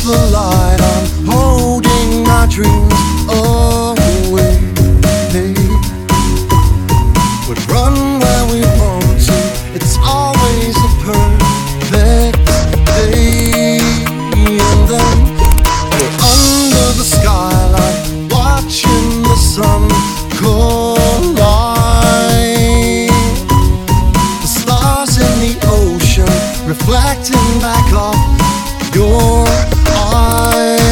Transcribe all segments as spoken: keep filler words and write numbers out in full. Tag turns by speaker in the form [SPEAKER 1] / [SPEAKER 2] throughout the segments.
[SPEAKER 1] the light, I'm holding my dreams away. Hey, we'd run where we want to, it's always a perfect day. And then we're under the skyline, watching the sun collide. The stars in the ocean reflecting back off your eyes.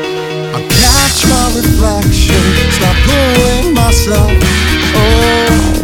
[SPEAKER 1] Reflection, stop pulling myself. Oh.